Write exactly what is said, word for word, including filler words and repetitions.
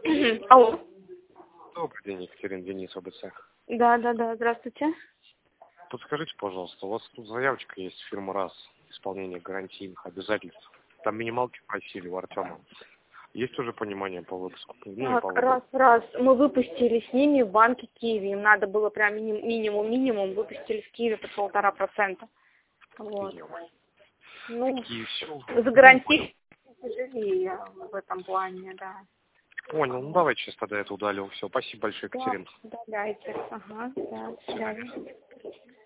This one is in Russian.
Алло. Добрый день, Екатерина, Денис, ОБЦ. Да, да, да, здравствуйте. Подскажите, пожалуйста, у вас тут заявочка есть фирма РАС, исполнение гарантийных обязательств. Там минималки просили у Артема. Есть уже понимание по выпуску? Ну, и по Так, выпуску. раз, раз. Мы выпустили с ними в банке Киви. Им надо было прям мини- минимум, минимум. Выпустили в Киеве по полтора процента. Вот. Ё-моё. Ну, И все. за гарантией тяжелее в этом плане, да. Понял, ну давайте сейчас тогда это удалю. Все, спасибо большое, Да, Екатерина. удаляйте. Ага, да, до свидания.